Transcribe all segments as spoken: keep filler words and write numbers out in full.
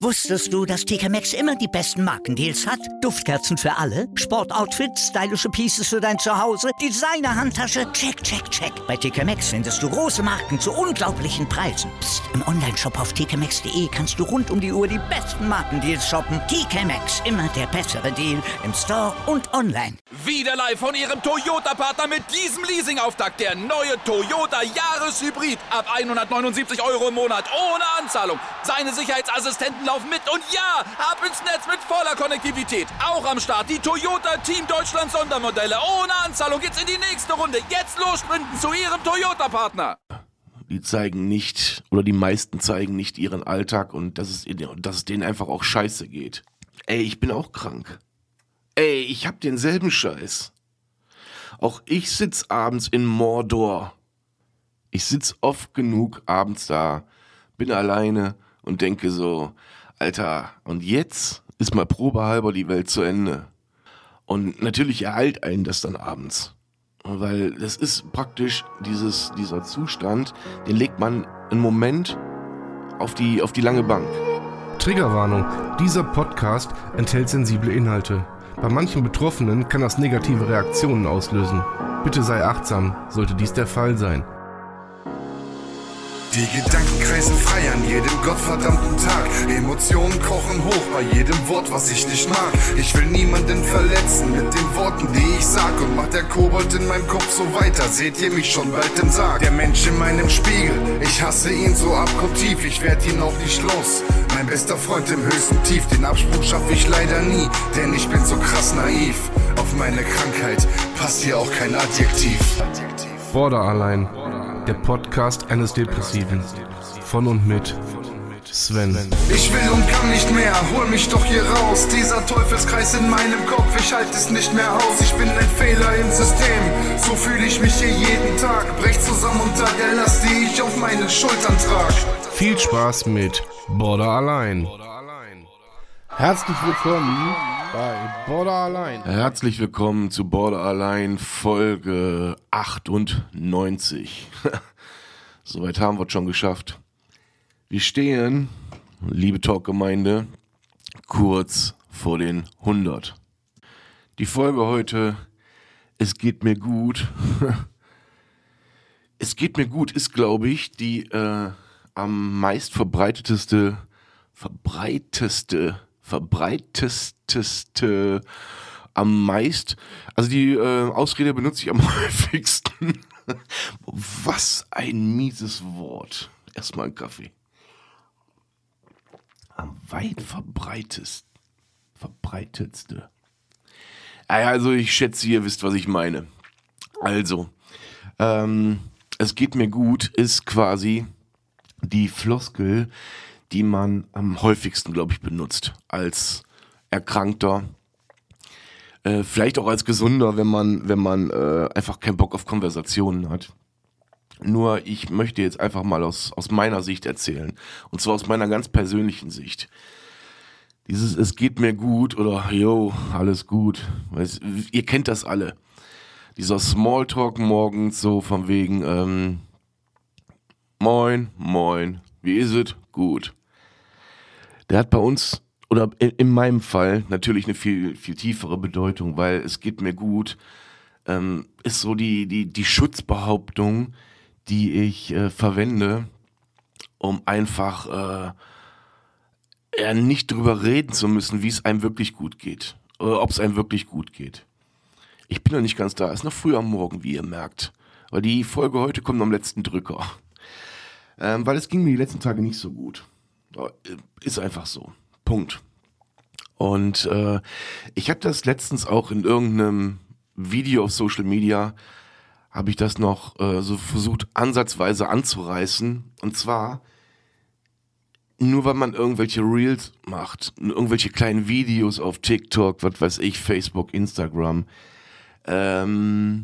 Wusstest du, dass T K Maxx immer die besten Markendeals hat? Duftkerzen für alle, Sportoutfits, stylische Pieces für dein Zuhause, Designer-Handtasche, check, check, check. Bei T K Maxx findest du große Marken zu unglaublichen Preisen. Psst. Im Onlineshop auf t k maxx punkt de kannst du rund um die Uhr die besten Markendeals shoppen. T K Maxx, immer der bessere Deal im Store und online. Wieder live von Ihrem Toyota-Partner mit diesem Leasing-Auftakt. Der neue Toyota Jahreshybrid. Ab hundertneunundsiebzig Euro im Monat ohne Anzahlung. Seine Sicherheitsassistenten laufen mit und ja, ab ins Netz mit voller Konnektivität. Auch am Start die Toyota Team Deutschland Sondermodelle. Ohne Anzahlung geht's in die nächste Runde. Jetzt los sprinten zu Ihrem Toyota-Partner. Die zeigen nicht, oder die meisten zeigen nicht ihren Alltag und dass es, dass es denen einfach auch scheiße geht. Ey, ich bin auch krank. Ey, ich hab denselben Scheiß. Auch ich sitz abends in Mordor. Ich sitz oft genug abends da, bin alleine und denke so, Alter, und jetzt ist mal probehalber die Welt zu Ende. Und natürlich ereilt einen das dann abends. Weil das ist praktisch dieses, dieser Zustand, den legt man einen Moment auf die, auf die lange Bank. Triggerwarnung. Dieser Podcast enthält sensible Inhalte. Bei manchen Betroffenen kann das negative Reaktionen auslösen. Bitte sei achtsam, sollte dies der Fall sein. Die Gedanken kreisen frei an jedem gottverdammten Tag. Emotionen kochen hoch bei jedem Wort, was ich nicht mag. Ich will niemanden verletzen mit den Worten, die ich sag. Und macht der Kobold in meinem Kopf so weiter, seht ihr mich schon bald im Sarg. Der Mensch in meinem Spiegel, ich hasse ihn so abgrundtief. Ich werd ihn auch nicht los, mein bester Freund im höchsten Tief. Den Absprung schaff ich leider nie, denn ich bin so krass naiv. Auf meine Krankheit passt hier auch kein Adjektiv. Borderline. Der Podcast eines Depressiven. Von und mit Sven. Ich will und kann nicht mehr, hol mich doch hier raus. Dieser Teufelskreis in meinem Kopf, ich halte es nicht mehr aus. Ich bin ein Fehler im System, so fühle ich mich hier jeden Tag. Brech zusammen unter der Last, die ich auf meinen Schultern trage. Viel Spaß mit Borderline. Herzlich willkommen bei Borderline. Herzlich willkommen zu Borderline Folge achtundneunzig. Soweit haben wir es schon geschafft. Wir stehen, liebe Talk-Gemeinde, kurz vor den hundert. Die Folge heute, es geht mir gut. Es geht mir gut ist, glaube ich, die äh, am meist verbreiteteste, verbreiteste, verbreiteteste, am meist, also die äh, Ausrede benutze ich am häufigsten. Was ein mieses Wort. Erstmal ein Kaffee. Am weit verbreitetste. Verbreitetste. Also ich schätze, ihr wisst, was ich meine. Also, ähm, es geht mir gut ist quasi die Floskel, die man am häufigsten, glaube ich, benutzt. Als Erkrankter. Äh, vielleicht auch als Gesunder, wenn man, wenn man äh, einfach keinen Bock auf Konversationen hat. Nur ich möchte jetzt einfach mal aus, aus meiner Sicht erzählen. Und zwar aus meiner ganz persönlichen Sicht. Dieses es geht mir gut oder yo, alles gut. Weiß, ihr kennt das alle. Dieser Smalltalk morgens so von wegen ähm, moin, moin, wie ist es? Gut. Der hat bei uns, oder in meinem Fall, natürlich eine viel, viel tiefere Bedeutung, weil es geht mir gut, ähm, ist so die, die, die Schutzbehauptung, die ich äh, verwende, um einfach äh, ja, nicht drüber reden zu müssen, wie es einem wirklich gut geht. Oder ob es einem wirklich gut geht. Ich bin noch nicht ganz da, ist noch früh am Morgen, wie ihr merkt. Weil die Folge heute kommt am letzten Drücker. Ähm, weil es ging mir die letzten Tage nicht so gut. Ist einfach so. Punkt. Und äh, ich habe das letztens auch in irgendeinem Video auf Social Media, habe ich das noch äh, so versucht ansatzweise anzureißen. Und zwar, nur weil man irgendwelche Reels macht, irgendwelche kleinen Videos auf TikTok, was weiß ich, Facebook, Instagram, ähm,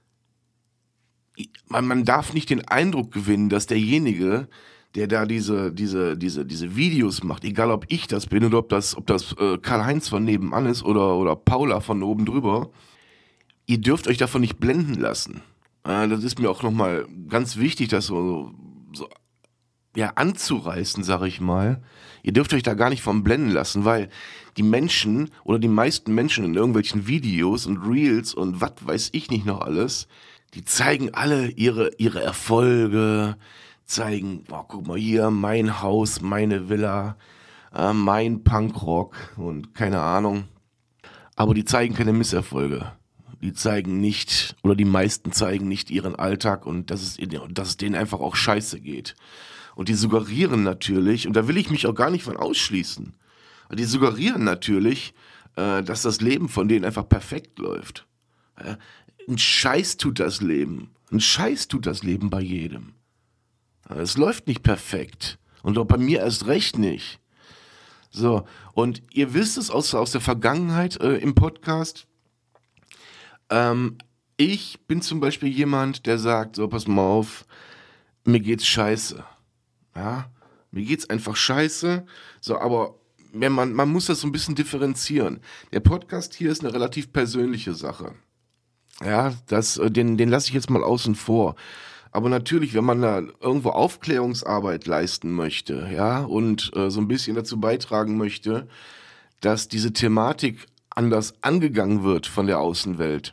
man, man darf nicht den Eindruck gewinnen, dass derjenige, der da diese, diese, diese, diese Videos macht, egal ob ich das bin oder ob das, ob das äh, Karl-Heinz von nebenan ist oder, oder Paula von oben drüber, ihr dürft euch davon nicht blenden lassen. Äh, das ist mir auch nochmal ganz wichtig, das so, so ja, anzureißen, sag ich mal. Ihr dürft euch da gar nicht von blenden lassen, weil die Menschen oder die meisten Menschen in irgendwelchen Videos und Reels und was weiß ich nicht noch alles, die zeigen alle ihre, ihre Erfolge, zeigen, oh, guck mal hier, mein Haus, meine Villa, äh, mein Punkrock und keine Ahnung. Aber die zeigen keine Misserfolge. Die zeigen nicht, oder die meisten zeigen nicht ihren Alltag und dass es, dass es denen einfach auch scheiße geht. Und die suggerieren natürlich, und da will ich mich auch gar nicht von ausschließen, die suggerieren natürlich, äh, dass das Leben von denen einfach perfekt läuft. Äh, ein Scheiß tut das Leben. Ein Scheiß tut das Leben bei jedem. Äh, es läuft nicht perfekt. Und auch bei mir erst recht nicht. So, und ihr wisst es aus, aus der Vergangenheit äh, im Podcast, ähm, ich bin zum Beispiel jemand, der sagt, so, pass mal auf, mir geht's scheiße. Ja, mir geht's einfach scheiße. So, aber wenn man, man muss das so ein bisschen differenzieren. Der Podcast hier ist eine relativ persönliche Sache. Ja, das, den, den lasse ich jetzt mal außen vor. Aber natürlich, wenn man da irgendwo Aufklärungsarbeit leisten möchte, ja, und äh, so ein bisschen dazu beitragen möchte, dass diese Thematik anders angegangen wird von der Außenwelt,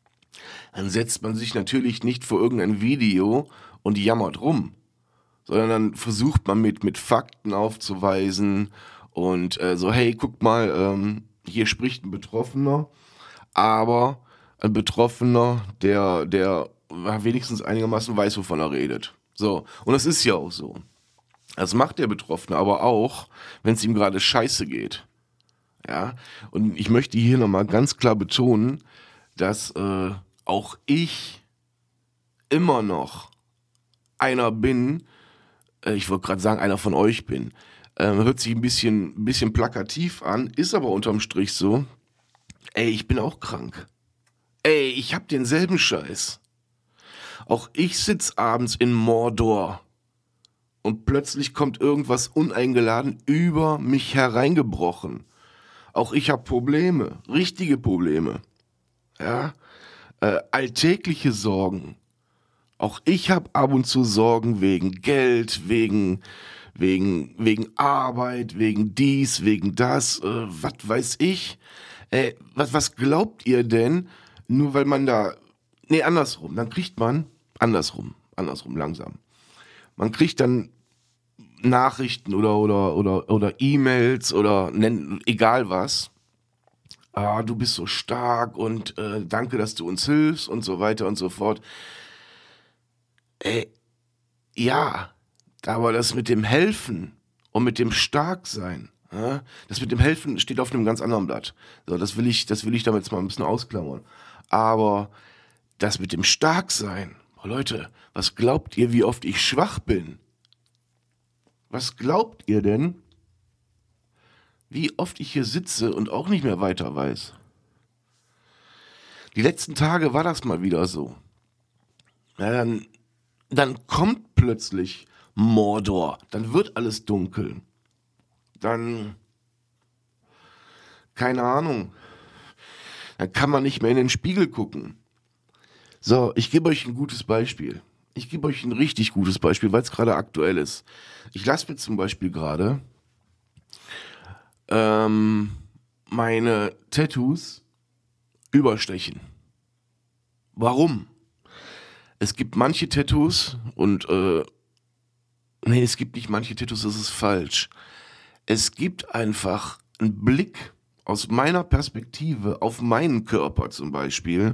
dann setzt man sich natürlich nicht vor irgendein Video und jammert rum, sondern dann versucht man mit, mit Fakten aufzuweisen und äh, so, hey, guck mal, ähm, hier spricht ein Betroffener, aber ein Betroffener, der, der wenigstens einigermaßen weiß, wovon er redet. So, und das ist ja auch so. Das macht der Betroffene aber auch, wenn es ihm gerade scheiße geht. Ja, und ich möchte hier nochmal ganz klar betonen, dass äh, auch ich immer noch einer bin, äh, ich wollte gerade sagen, einer von euch bin. Äh, hört sich ein bisschen, ein bisschen plakativ an, ist aber unterm Strich so. Ey, ich bin auch krank. Ey, ich hab denselben Scheiß. Auch ich sitz abends in Mordor und plötzlich kommt irgendwas uneingeladen über mich hereingebrochen. Auch ich hab Probleme, richtige Probleme. Ja, äh, alltägliche Sorgen. Auch ich hab ab und zu Sorgen wegen Geld, wegen wegen wegen Arbeit, wegen dies, wegen das, äh, was weiß ich. Äh, was was glaubt ihr denn? Nur weil man da, nee, andersrum, dann kriegt man, andersrum, andersrum, langsam. Man kriegt dann Nachrichten oder, oder, oder, oder E-Mails oder nenn, egal was. Ah, du bist so stark und äh, danke, dass du uns hilfst und so weiter und so fort. Äh, ja, aber das mit dem Helfen und mit dem Starksein, ja, das mit dem Helfen steht auf einem ganz anderen Blatt. So, das will ich, das will ich damit jetzt mal ein bisschen ausklammern. Aber das mit dem Starksein, oh Leute, was glaubt ihr, wie oft ich schwach bin? Was glaubt ihr denn, wie oft ich hier sitze und auch nicht mehr weiter weiß? Die letzten Tage war das mal wieder so. Ja, dann, dann kommt plötzlich Mordor, dann wird alles dunkel. Dann, keine Ahnung, dann kann man nicht mehr in den Spiegel gucken. So, ich gebe euch ein gutes Beispiel. Ich gebe euch ein richtig gutes Beispiel, weil es gerade aktuell ist. Ich lasse mir zum Beispiel gerade ähm, meine Tattoos überstechen. Warum? Es gibt manche Tattoos und äh, nee, es gibt nicht manche Tattoos, das ist falsch. Es gibt einfach einen Blick aus meiner Perspektive auf meinen Körper zum Beispiel,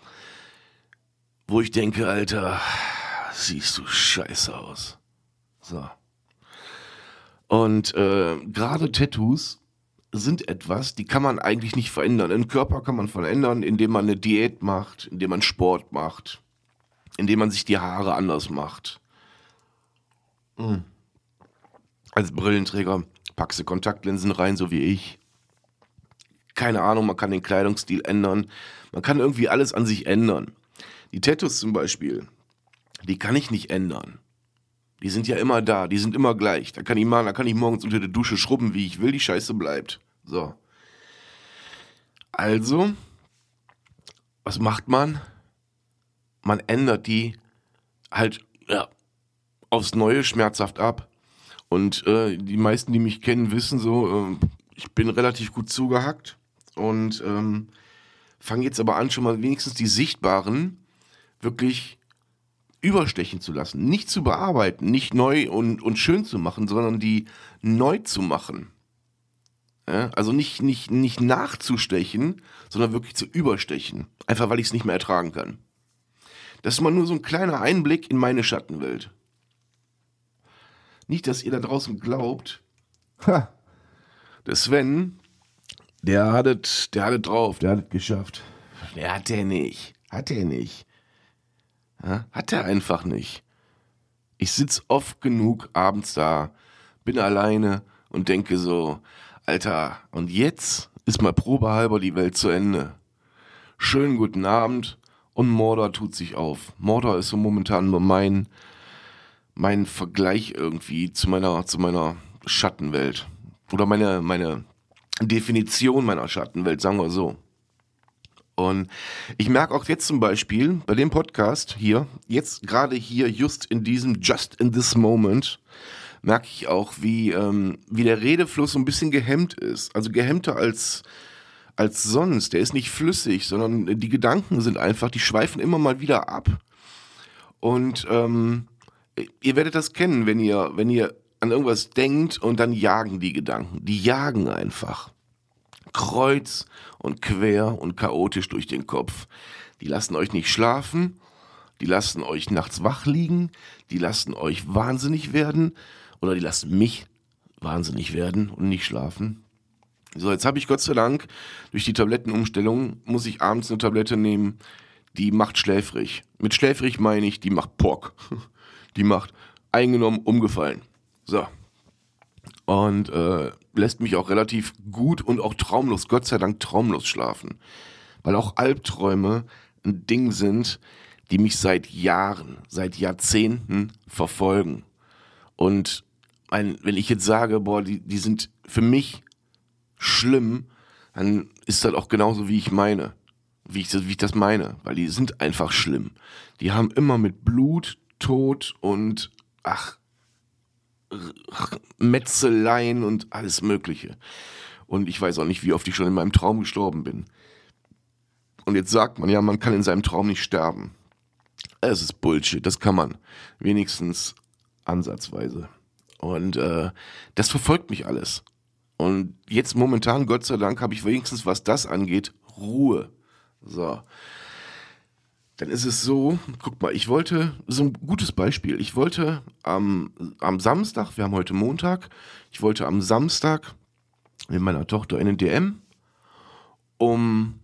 wo ich denke, Alter, siehst du scheiße aus. So. Und äh, gerade Tattoos sind etwas, die kann man eigentlich nicht verändern. Den Körper kann man verändern, indem man eine Diät macht, indem man Sport macht, indem man sich die Haare anders macht. Mhm. Als Brillenträger packst du Kontaktlinsen rein, so wie ich. Keine Ahnung, man kann den Kleidungsstil ändern. Man kann irgendwie alles an sich ändern. Die Tattoos zum Beispiel, die kann ich nicht ändern. Die sind ja immer da, die sind immer gleich. Da kann ich mal, da kann ich morgens unter der Dusche schrubben, wie ich will, die Scheiße bleibt. So. Also, was macht man? Man ändert die halt, ja, aufs Neue schmerzhaft ab. Und äh, die meisten, die mich kennen, wissen so, äh, ich bin relativ gut zugehackt und ähm, fange jetzt aber an, schon mal wenigstens die sichtbaren wirklich überstechen zu lassen. Nicht zu bearbeiten, nicht neu und, und schön zu machen, sondern die neu zu machen. Ja, also nicht, nicht, nicht nachzustechen, sondern wirklich zu überstechen. Einfach, weil ich es nicht mehr ertragen kann. Das ist mal nur so ein kleiner Einblick in meine Schattenwelt. Nicht, dass ihr da draußen glaubt, ha, der Sven, der hat es der hat es drauf, der hat es geschafft. Der hat er nicht. Hat er nicht. Ja, hat er einfach nicht. Ich sitze oft genug abends da, bin alleine und denke so, Alter, und jetzt ist mal probehalber die Welt zu Ende. Schönen guten Abend und Mordor tut sich auf. Mordor ist so momentan nur mein, mein Vergleich irgendwie zu meiner, zu meiner Schattenwelt. Oder meine, meine Definition meiner Schattenwelt, sagen wir so. Und ich merke auch jetzt zum Beispiel bei dem Podcast hier, jetzt gerade hier, just in diesem, just in this moment, merke ich auch, wie, ähm, wie der Redefluss so ein bisschen gehemmt ist. Also gehemmter als, als sonst. Der ist nicht flüssig, sondern die Gedanken sind einfach, die schweifen immer mal wieder ab. Und ähm, ihr werdet das kennen, wenn ihr, wenn ihr an irgendwas denkt und dann jagen die Gedanken. Die jagen einfach. Kreuz und quer und chaotisch durch den Kopf. Die lassen euch nicht schlafen, die lassen euch nachts wach liegen, die lassen euch wahnsinnig werden oder die lassen mich wahnsinnig werden und nicht schlafen. So, jetzt habe ich Gott sei Dank durch die Tablettenumstellung, muss ich abends eine Tablette nehmen, die macht schläfrig. Mit schläfrig meine ich, die macht Pock. Die macht eingenommen, umgefallen. So. Und äh, lässt mich auch relativ gut und auch traumlos, Gott sei Dank traumlos schlafen. Weil auch Albträume ein Ding sind, die mich seit Jahren, seit Jahrzehnten verfolgen. Und ein, wenn ich jetzt sage, boah, die, die sind für mich schlimm, dann ist das auch genauso, wie ich meine. Wie ich, das, wie ich das meine. Weil die sind einfach schlimm. Die haben immer mit Blut, Tod und, ach, Metzeleien und alles Mögliche. Und ich weiß auch nicht, wie oft ich schon in meinem Traum gestorben bin. Und jetzt sagt man ja, man kann in seinem Traum nicht sterben. Es ist Bullshit, das kann man. Wenigstens ansatzweise. Und äh, das verfolgt mich alles. Und jetzt momentan, Gott sei Dank, habe ich wenigstens, was das angeht, Ruhe. So. Dann ist es so, guck mal, ich wollte, so ein gutes Beispiel, ich wollte am, am Samstag, wir haben heute Montag, ich wollte am Samstag mit meiner Tochter in den D M, um,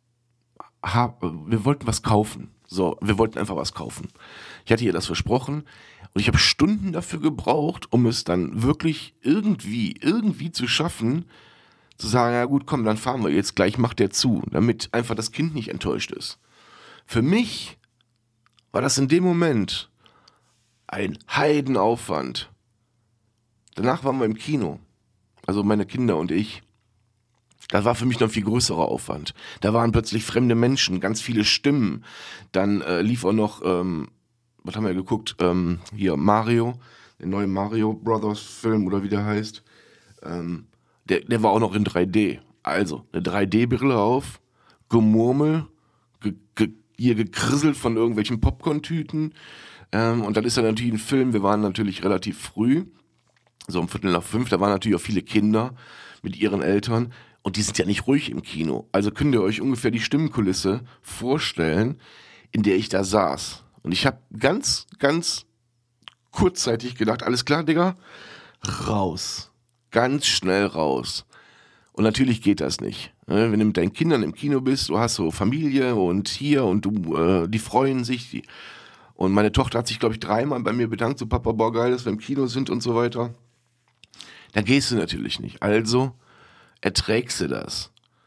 ha, wir wollten was kaufen, so, wir wollten einfach was kaufen. Ich hatte ihr das versprochen und ich habe Stunden dafür gebraucht, um es dann wirklich irgendwie, irgendwie zu schaffen, zu sagen, ja gut, komm, dann fahren wir jetzt, gleich macht der zu, damit einfach das Kind nicht enttäuscht ist. Für mich war das in dem Moment ein Heidenaufwand. Danach waren wir im Kino, also meine Kinder und ich. Das war für mich noch ein viel größerer Aufwand. Da waren plötzlich fremde Menschen, ganz viele Stimmen. Dann äh, lief auch noch, ähm, was haben wir geguckt, ähm, hier Mario, der neue Mario Brothers Film oder wie der heißt. Ähm, der, der war auch noch in drei D. Also eine drei D-Brille auf, Gemurmel, ge, ge, hier gekrisselt von irgendwelchen Popcorn-Tüten. Ähm, und dann ist da natürlich ein Film, wir waren natürlich relativ früh, so um Viertel nach fünf, da waren natürlich auch viele Kinder mit ihren Eltern und die sind ja nicht ruhig im Kino. Also könnt ihr euch ungefähr die Stimmkulisse vorstellen, in der ich da saß. Und ich habe ganz, ganz kurzzeitig gedacht, alles klar, Digga, raus. Ganz schnell raus. Und natürlich geht das nicht. Wenn du mit deinen Kindern im Kino bist, du hast so Familie und hier und du, äh, die freuen sich. Die, und meine Tochter hat sich, glaube ich, dreimal bei mir bedankt, so Papa, boah, geil, dass wir im Kino sind und so weiter. Da gehst du natürlich nicht. Also erträgst du das.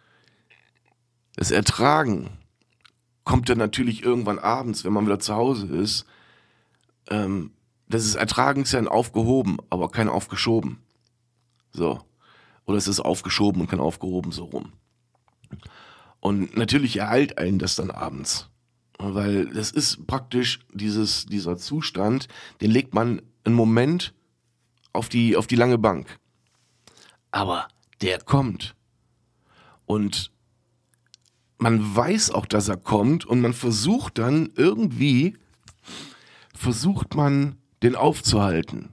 Das Ertragen kommt dann natürlich irgendwann abends, wenn man wieder zu Hause ist. Ähm, das ist Ertragen ist ja ein aufgehoben, aber kein aufgeschoben. So. Oder es ist aufgeschoben und kein aufgehoben, so rum. Und natürlich ereilt einen das dann abends. Weil das ist praktisch dieses, dieser Zustand, den legt man einen Moment auf die, auf die lange Bank. Aber der kommt. Und man weiß auch, dass er kommt und man versucht dann irgendwie, versucht man, den aufzuhalten.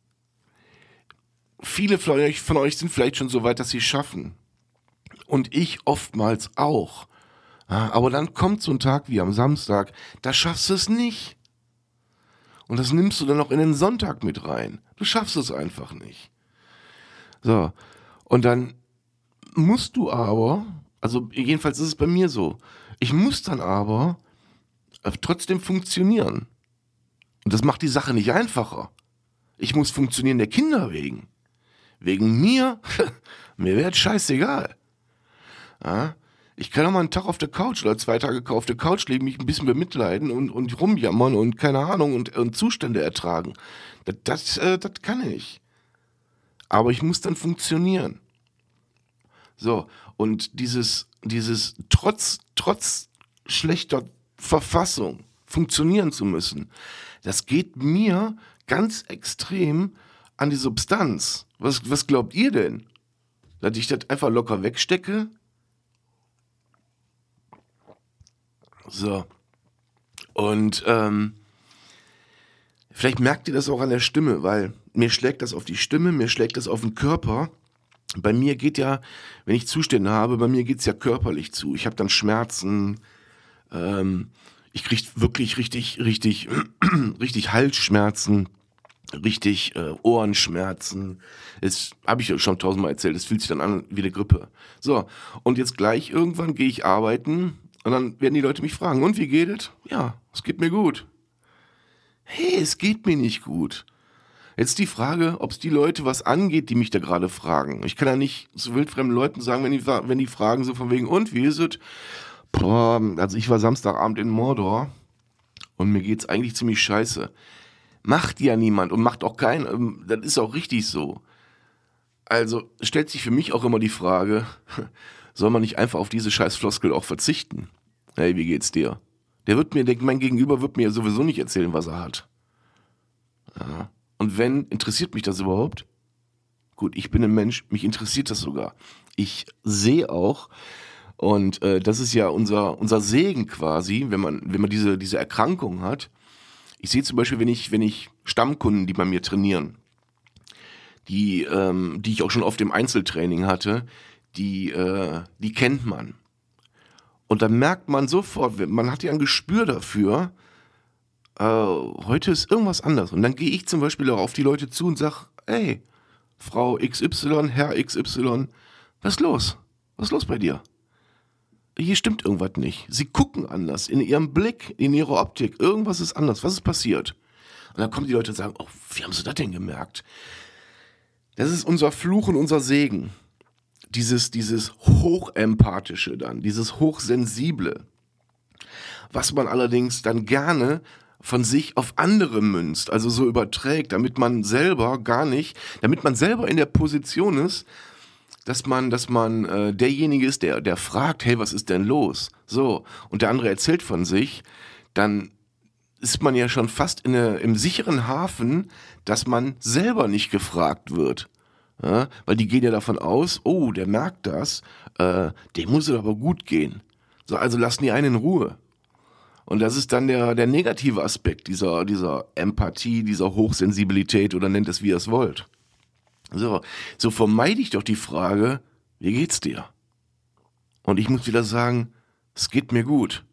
Viele von euch, von euch sind vielleicht schon so weit, dass sie es schaffen. Und ich oftmals auch. Ja, aber dann kommt so ein Tag wie am Samstag, da schaffst du es nicht. Und das nimmst du dann noch in den Sonntag mit rein. Du schaffst es einfach nicht. So, und dann musst du aber, also jedenfalls ist es bei mir so, ich muss dann aber trotzdem funktionieren. Und das macht die Sache nicht einfacher. Ich muss funktionieren der Kinder wegen. Wegen mir? Mir wäre es scheißegal. Ja? Ich kann auch mal einen Tag auf der Couch oder zwei Tage auf der Couch liegen, mich ein bisschen bemitleiden und, und rumjammern und keine Ahnung und, und Zustände ertragen. Das, das, äh, das kann ich. Aber ich muss dann funktionieren. So, und dieses, dieses trotz, trotz schlechter Verfassung funktionieren zu müssen, das geht mir ganz extrem an die Substanz. Was, was glaubt ihr denn? Dass ich das einfach locker wegstecke? So. Und ähm, vielleicht merkt ihr das auch an der Stimme, weil mir schlägt das auf die Stimme, mir schlägt das auf den Körper. Bei mir geht ja, wenn ich Zustände habe, bei mir geht es ja körperlich zu. Ich habe dann Schmerzen, ähm, ich kriege wirklich richtig, richtig, richtig Halsschmerzen, richtig äh, Ohrenschmerzen. Das habe ich ja schon tausendmal erzählt, das fühlt sich dann an wie eine Grippe. So, und jetzt gleich irgendwann gehe ich arbeiten und dann werden die Leute mich fragen, und wie geht es? Ja, es geht mir gut. Hey, es geht mir nicht gut. Jetzt die Frage, ob es die Leute was angeht, die mich da gerade fragen. Ich kann ja nicht so wildfremden Leuten sagen, wenn die, wenn die fragen so von wegen, und wie ist es? Boah, also ich war Samstagabend in Mordor und mir geht's eigentlich ziemlich scheiße. Macht ja niemand und macht auch kein, das ist auch richtig so. Also stellt sich für mich auch immer die Frage, soll man nicht einfach auf diese scheiß Floskel auch verzichten? Hey, wie geht's dir? Der wird mir, mein Gegenüber wird mir sowieso nicht erzählen, was er hat. Ja. Und wenn, interessiert mich das überhaupt? Gut, ich bin ein Mensch, mich interessiert das sogar. Ich sehe auch, und äh, das ist ja unser, unser Segen quasi, wenn man, wenn man diese, diese Erkrankung hat. Ich sehe zum Beispiel, wenn ich, wenn ich Stammkunden, die bei mir trainieren, die, ähm, die ich auch schon oft im Einzeltraining hatte, die, äh, die kennt man. Und dann merkt man sofort, man hat ja ein Gespür dafür, äh, heute ist irgendwas anders. Und dann gehe ich zum Beispiel auch auf die Leute zu und sage, ey, Frau X Y, Herr X Y, was ist los? Was ist los bei dir? Hier stimmt irgendwas nicht. Sie gucken anders, in ihrem Blick, in ihrer Optik, irgendwas ist anders. Was ist passiert? Und dann kommen die Leute und sagen, oh, wie haben sie das denn gemerkt? Das ist unser Fluch und unser Segen. Dieses, dieses Hochempathische dann, dieses Hochsensible, was man allerdings dann gerne von sich auf andere münzt, also so überträgt, damit man selber gar nicht, damit man selber in der Position ist, dass man, dass man äh, derjenige ist, der, der fragt, hey, was ist denn los? So, und der andere erzählt von sich, dann ist man ja schon fast in eine, im sicheren Hafen, dass man selber nicht gefragt wird. Ja, weil die gehen ja davon aus, oh, der merkt das, äh, dem muss es aber gut gehen. So, also lassen die einen in Ruhe. Und das ist dann der, der negative Aspekt dieser, dieser Empathie, dieser Hochsensibilität oder nennt es, wie ihr es wollt. So, so vermeide ich doch die Frage, wie geht's dir? Und ich muss wieder sagen, es geht mir gut.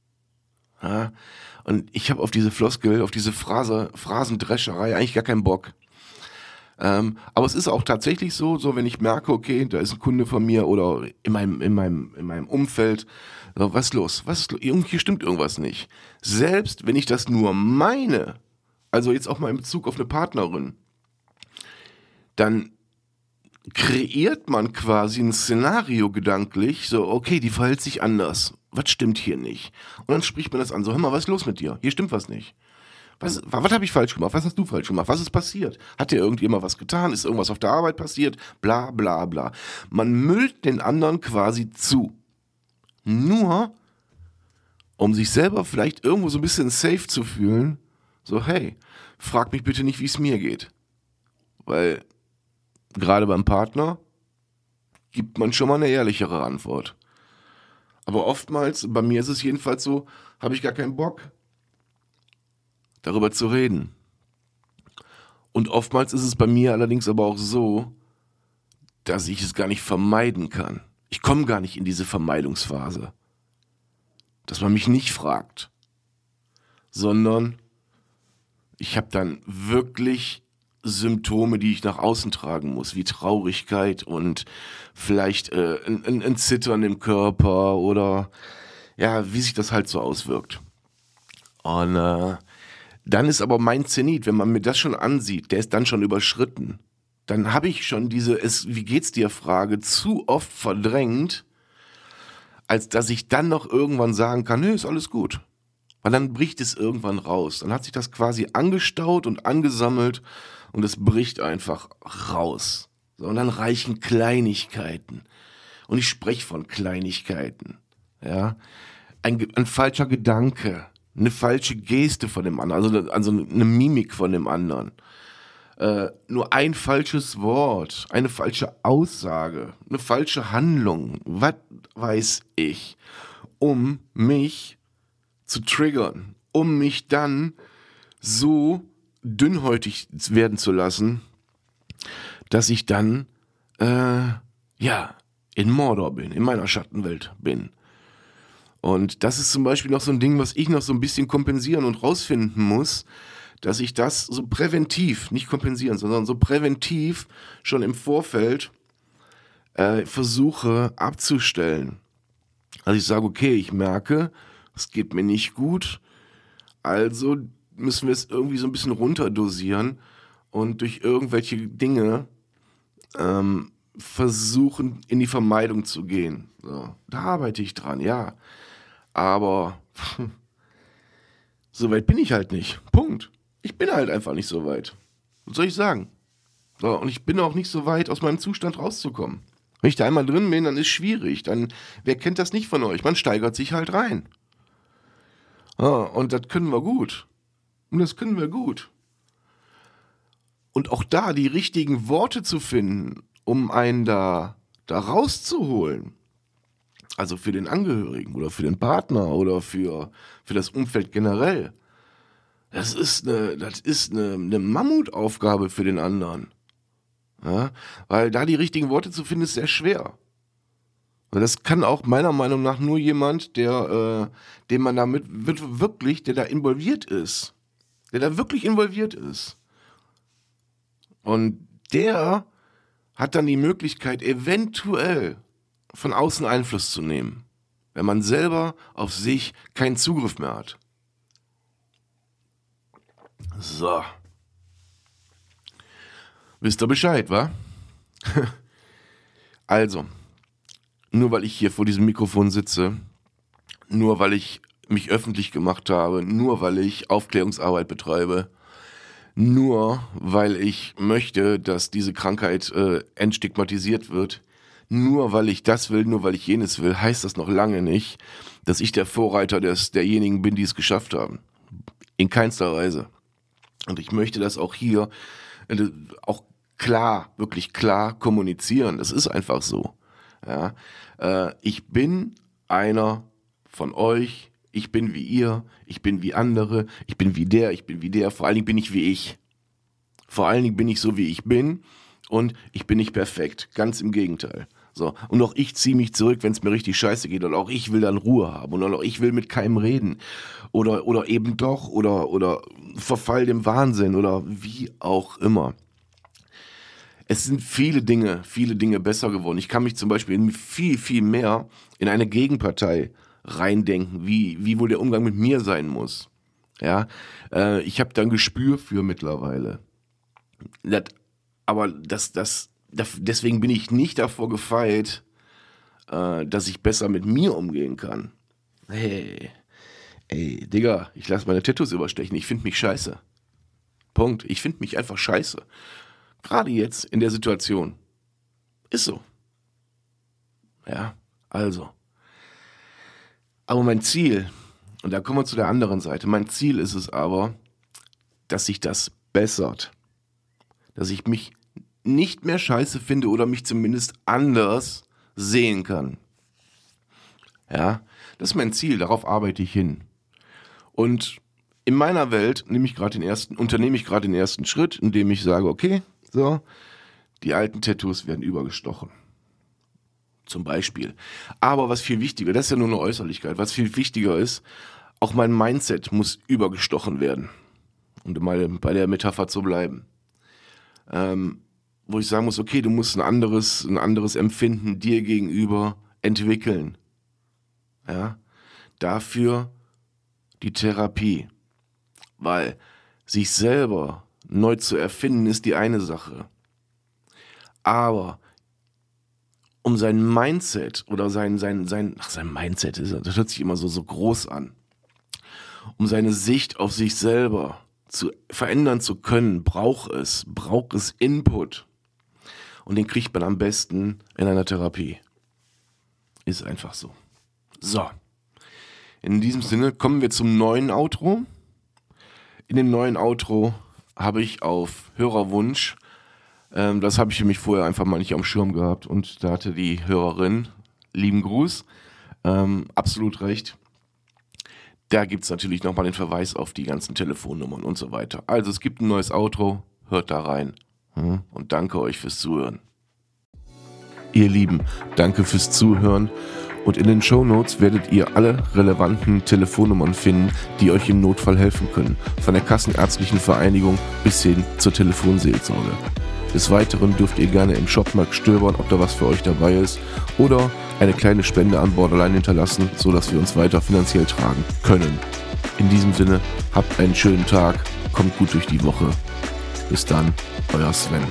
Ja, und ich habe auf diese Floskel, auf diese Phrase, Phrasendrescherei eigentlich gar keinen Bock. Ähm, aber es ist auch tatsächlich so, so wenn ich merke, okay, da ist ein Kunde von mir oder in meinem, in meinem, in meinem Umfeld, so, was ist los? Was ist los? Irgendwie stimmt irgendwas nicht. Selbst wenn ich das nur meine, also jetzt auch mal in Bezug auf eine Partnerin, dann kreiert man quasi ein Szenario gedanklich, so, okay, die verhält sich anders. Was stimmt hier nicht? Und dann spricht man das an, so, hör mal, was ist los mit dir? Hier stimmt was nicht. Was, was habe ich falsch gemacht? Was hast du falsch gemacht? Was ist passiert? Hat dir irgendjemand was getan? Ist irgendwas auf der Arbeit passiert? Bla, bla, bla. Man müllt den anderen quasi zu. Nur, um sich selber vielleicht irgendwo so ein bisschen safe zu fühlen, so, hey, frag mich bitte nicht, wie es mir geht. weil gerade beim Partner gibt man schon mal eine ehrlichere Antwort. Aber oftmals, bei mir ist es jedenfalls so, habe ich gar keinen Bock, darüber zu reden. Und oftmals ist es bei mir allerdings aber auch so, dass ich es gar nicht vermeiden kann. Ich komme gar nicht in diese Vermeidungsphase. Dass man mich nicht fragt, sondern ich habe dann wirklich Symptome, die ich nach außen tragen muss, wie Traurigkeit und vielleicht äh, ein, ein, ein Zittern im Körper oder ja, wie sich das halt so auswirkt. Und äh, dann ist aber mein Zenit, wenn man mir das schon ansieht, der ist dann schon überschritten. Dann habe ich schon diese es, wie geht's dir Frage zu oft verdrängt, als dass ich dann noch irgendwann sagen kann, nee, ist alles gut. Weil dann bricht es irgendwann raus. Dann hat sich das quasi angestaut und angesammelt und es bricht einfach raus. So, und dann reichen Kleinigkeiten. Und ich spreche von Kleinigkeiten. Ja? Ein, ein falscher Gedanke, eine falsche Geste von dem anderen, also, also eine Mimik von dem anderen. Äh, nur ein falsches Wort, eine falsche Aussage, eine falsche Handlung, was weiß ich, um mich zu triggern, um mich dann so dünnhäutig werden zu lassen, dass ich dann, äh, ja, in Mordor bin, in meiner Schattenwelt bin. Und das ist zum Beispiel noch so ein Ding, was ich noch so ein bisschen kompensieren und rausfinden muss, dass ich das so präventiv, nicht kompensieren, sondern so präventiv schon im Vorfeld äh, versuche abzustellen. Also ich sage, okay, ich merke, es geht mir nicht gut, also müssen wir es irgendwie so ein bisschen runterdosieren und durch irgendwelche Dinge ähm, versuchen, in die Vermeidung zu gehen. So, da arbeite ich dran, ja. Aber so weit bin ich halt nicht. Punkt. Ich bin halt einfach nicht so weit. Was soll ich sagen? So, und ich bin auch nicht so weit, aus meinem Zustand rauszukommen. Wenn ich da einmal drin bin, dann ist es schwierig. Dann, wer kennt das nicht von euch? Man steigert sich halt rein. Ja, und das können wir gut. Und das können wir gut. Und auch da die richtigen Worte zu finden, um einen da, da rauszuholen. Also für den Angehörigen oder für den Partner oder für, für das Umfeld generell. Das ist eine, das ist eine, eine Mammutaufgabe für den anderen. Ja, weil da die richtigen Worte zu finden, ist sehr schwer. Und das kann auch meiner Meinung nach nur jemand, der, äh, dem man damit wird, wirklich, der da involviert ist. Der da wirklich involviert ist. Und der hat dann die Möglichkeit, eventuell von außen Einfluss zu nehmen, wenn man selber auf sich keinen Zugriff mehr hat. So. Wisst ihr Bescheid, wa? Also, nur weil ich hier vor diesem Mikrofon sitze, nur weil ich mich öffentlich gemacht habe, nur weil ich Aufklärungsarbeit betreibe, nur weil ich möchte, dass diese Krankheit äh, entstigmatisiert wird, nur weil ich das will, nur weil ich jenes will, heißt das noch lange nicht, dass ich der Vorreiter des, derjenigen bin, die es geschafft haben. In keinster Weise. Und ich möchte das auch hier äh, auch klar, wirklich klar kommunizieren. Das ist einfach so. Ja? Äh, ich bin einer von euch, ich bin wie ihr, ich bin wie andere, ich bin wie der, ich bin wie der, vor allen Dingen bin ich wie ich. Vor allen Dingen bin ich so, wie ich bin und ich bin nicht perfekt, ganz im Gegenteil. So. Und auch ich ziehe mich zurück, wenn es mir richtig scheiße geht und auch ich will dann Ruhe haben und auch ich will mit keinem reden oder, oder eben doch oder, oder verfall dem Wahnsinn oder wie auch immer. Es sind viele Dinge, viele Dinge besser geworden. Ich kann mich zum Beispiel viel, viel mehr in eine Gegenpartei reindenken, wie, wie wohl der Umgang mit mir sein muss. Ja, äh, ich habe da ein Gespür für mittlerweile. Das, aber das, das, das, deswegen bin ich nicht davor gefeit, äh, dass ich besser mit mir umgehen kann. Hey, ey, Digga, ich lasse meine Tattoos überstechen. Ich finde mich scheiße. Punkt. Ich finde mich einfach scheiße. Gerade jetzt in der Situation. Ist so. Ja, also. Aber mein Ziel, und da kommen wir zu der anderen Seite, mein Ziel ist es aber, dass sich das bessert. dass ich mich nicht mehr scheiße finde oder mich zumindest anders sehen kann. Ja, das ist mein Ziel, darauf arbeite ich hin. Und in meiner Welt nehme ich gerade den ersten, unternehme ich gerade den ersten Schritt, indem ich sage, okay, so, die alten Tattoos werden übergestochen. Zum Beispiel. Aber was viel wichtiger, das ist ja nur eine Äußerlichkeit, was viel wichtiger ist, auch mein Mindset muss übergestochen werden. Um mal bei der Metapher zu bleiben. Ähm, wo ich sagen muss, okay, du musst ein anderes, ein anderes Empfinden dir gegenüber entwickeln. Ja, dafür die Therapie. Weil sich selber neu zu erfinden ist die eine Sache. Aber um sein Mindset oder sein, sein, sein, ach, sein Mindset, das hört sich immer so, so groß an. Um seine Sicht auf sich selber zu verändern zu können, braucht es, braucht es Input. Und den kriegt man am besten in einer Therapie. Ist einfach so. So. In diesem Sinne kommen wir zum neuen Outro. In dem neuen Outro habe ich auf Hörerwunsch, ähm, das habe ich nämlich vorher einfach mal nicht am Schirm gehabt und da hatte die Hörerin, lieben Gruß, ähm, absolut recht. Da gibt es natürlich nochmal den Verweis auf die ganzen Telefonnummern und so weiter. Also es gibt ein neues Outro, hört da rein. Hm? Und danke euch fürs Zuhören. Ihr Lieben, danke fürs Zuhören. Und in den Shownotes werdet ihr alle relevanten Telefonnummern finden, die euch im Notfall helfen können. Von der Kassenärztlichen Vereinigung bis hin zur Telefonseelsorge. Des Weiteren dürft ihr gerne im Shop mal stöbern, ob da was für euch dabei ist. Oder eine kleine Spende an Borderline hinterlassen, sodass wir uns weiter finanziell tragen können. In diesem Sinne, habt einen schönen Tag, kommt gut durch die Woche. Bis dann, euer Sven.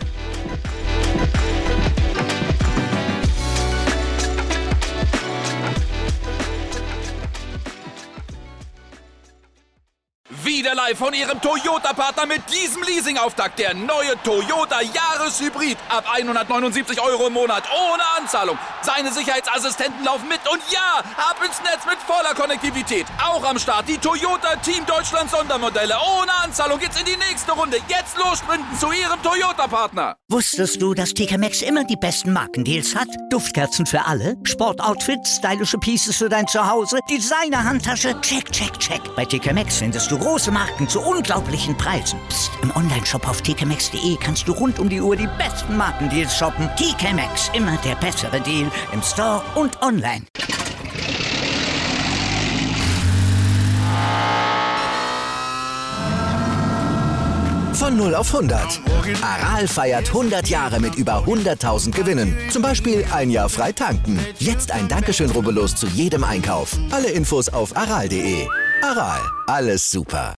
Wieder live von Ihrem Toyota-Partner mit diesem Leasing-Auftakt. Der neue Toyota Jahreshybrid. Ab hundertneunundsiebzig Euro im Monat. Ohne Anzahlung. Seine Sicherheitsassistenten laufen mit. Und ja, ab ins Netz mit voller Konnektivität. Auch am Start die Toyota Team Deutschland Sondermodelle. Ohne Anzahlung geht's in die nächste Runde. Jetzt los sprinten zu Ihrem Toyota-Partner. Wusstest du, dass T K Maxx immer die besten Markendeals hat? Duftkerzen für alle, Sportoutfits, stylische Pieces für dein Zuhause, Designer-Handtasche, check, check, check. Bei T K Maxx findest du große Marken zu unglaublichen Preisen. Psst. Im Onlineshop auf t k maxx punkt d e kannst du rund um die Uhr die besten Markendeals shoppen. T K Maxx, immer der bessere Deal im Store und online. Von null auf hundert. Aral feiert hundert Jahre mit über hunderttausend Gewinnen. Zum Beispiel ein Jahr frei tanken. Jetzt ein Dankeschön, rubbellos zu jedem Einkauf. Alle Infos auf aral punkt d e. Aral, alles super.